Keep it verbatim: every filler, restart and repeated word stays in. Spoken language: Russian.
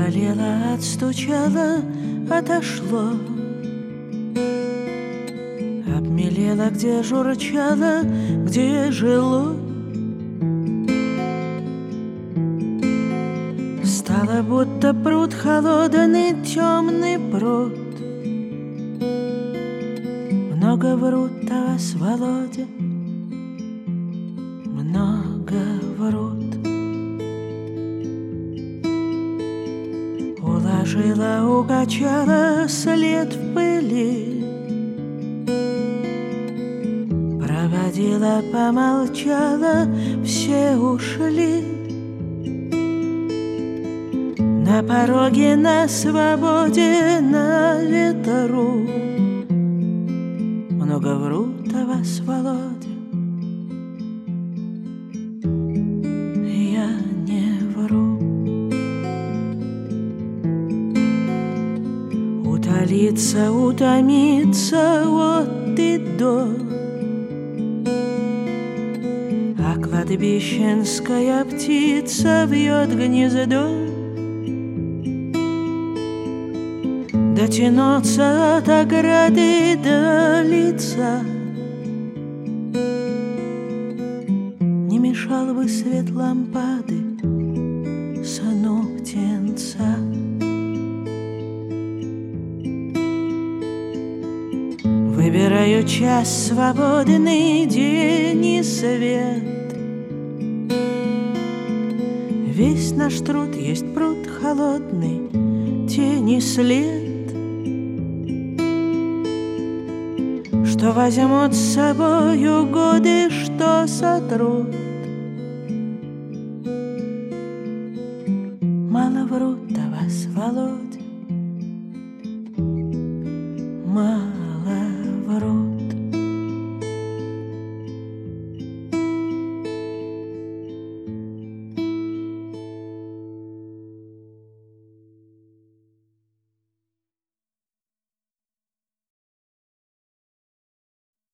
Поболело, отстучало, отошло. Обмелело, где журчало, где жило. Стало будто пруд холодный, темный пруд. Много врут о вас, Володя, много врут. Уложила, укачала след в пыли, проводила, помолчала, все ушли. На пороге, на свободе, на ветру много врут о вас, Володя. Я не вру. Утолиться, утомиться от и до, а кладбищенская птица вьет гнездо. Дотянуться от ограды до лица не мешал бы свет лампады сыну птенца. Выбираю час свободный, день и свет. Весь наш труд есть пруд холодный, тени след, что возьмут с собою годы, что сотрут. Мало врут о вас, Володя, мало.